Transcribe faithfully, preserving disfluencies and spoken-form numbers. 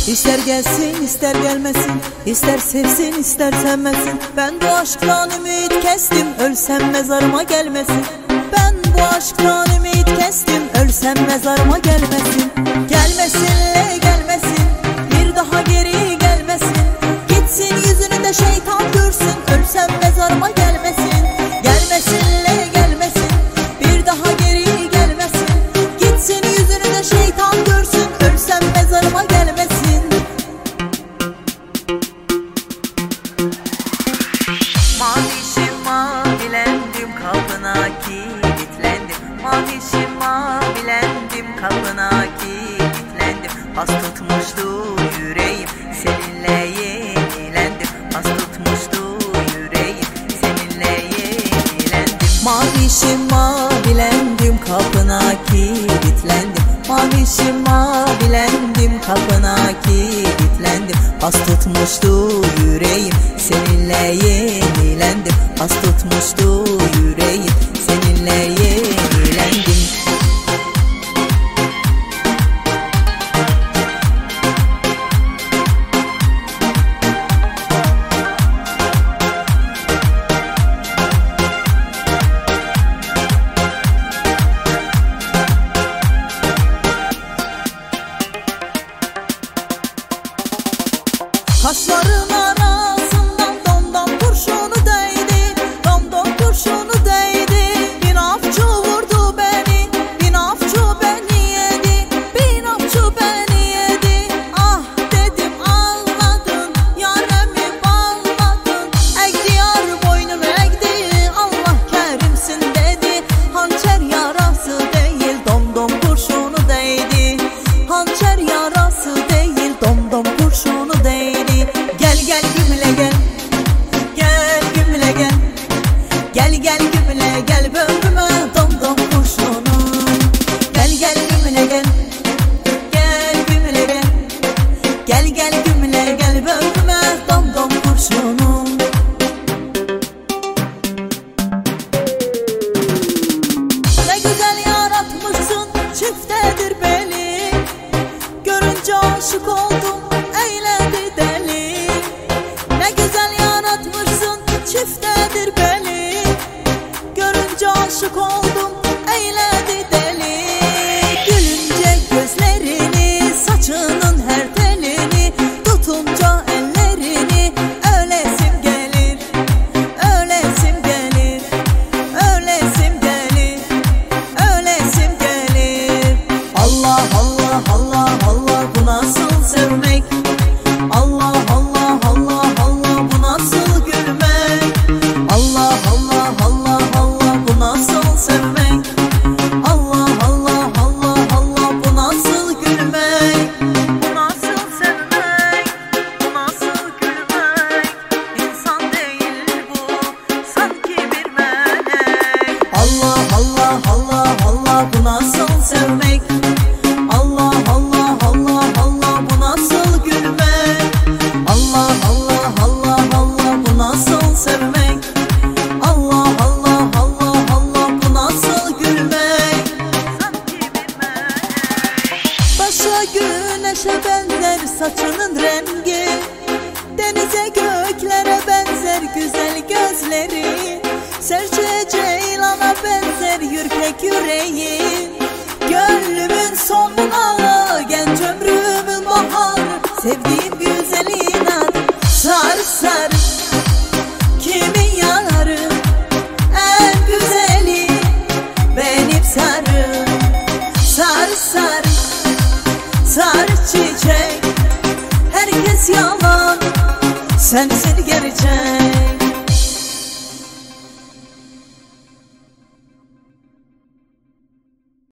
İster gelsin ister gelmesin, ister sevsin ister sevmesin. Ben bu aşktan ümit kestim, ölsem mezarıma gelmesin. Ben bu aşktan ümit kestim, ölsem mezarıma gelmesin. Gelmesinle gelmesin, bir daha geri gelmesin. Gitsin yüzünü de şeytan görsün, ölsem mezarıma gelmesin. Gelmesinle gelmesin, bir daha geri gelmesin. Gitsin yüzünü de şeytan görsün, ölsem mezarıma gelmesin. Mavişim mavilendim, kapına kilitlendim. Mavişim mavilendim, kapına kilitlendim. Pas tutmuştu yüreğim, seninle yenilendim. Pas tutmuştu yüreğim, seninle yenilendim. Mavişim mavilendim, kapına kilitlendim. Mavişim mavilendim, kapına kilitlendim. Pas tutmuştu yüreğim, seninle yenilendim. Pas tutmuştu yüreğim, seninle yenilendim. Kaşların arasından domdom kurşunu değdi, domdom kurşunu değdi. Bir avcı vurdu beni, bir avcı beni yedi, bir avcı beni yedi. Ah dedim ağladın, yaremi bağladın. Eğdi yar boynumu eğdi, Allah kerimsin dedi. Hançer yarası değil, domdom kurşunu değdi. Hançer yarası değil, domdom kurşunu değdi. Gel gel gümle gel, gel gümle gel. Gel gel gümle gel böğrüme domdom kurşunu. Gel gel gümle gel, gel gümle gel. Gel gel gümle gel böğrüme domdom kurşunu. Ne güzel yaratmışsın, çiftedir beli. Görünce aşık oldum, eyledi deli. Ne güzel yaratmışsın, çiftedir beli. Görünce aşık oldum, eyledi deli. Gülünce gözlerini, saçının her telini, tutunca ellerini, ölesim gelir, ölesim gelir, ölesim gelir, ölesim gelir. Allah Allah Allah Allah, bu nasıl sevmek? Allah Allah Allah Allah, bu nasıl gülmek? Allah Allah Allah Allah, bu nasıl sevmek? Allah Allah Allah Allah, bu nasıl gülmek? Bu nasıl sevmek, bu nasıl gülmek? İnsan değil bu, sanki bir melek. Allah Allah Allah Allah, bu nasıl sevmek? Allah Allah Allah Allah, bu nasıl gülmek? Allah Allah Allah Allah, bu nasıl sevmek? Allah Allah Allah Allah, bu nasıl gülmek? Sanki bir melek. Başa güneşe benzer saçının rengi, denize göklere benzer güzel gözleri. Serçe ceylana benzer ürkek yüreği. Gönlümün son bunağı, genç ömrümün baharı. Sevdiğim güzelin adı sarı sarı. Kimin yanarı en güzeli, benim sarı. Sarı sarı, sarı çiçek. Herkes yalan, sensin gerçek.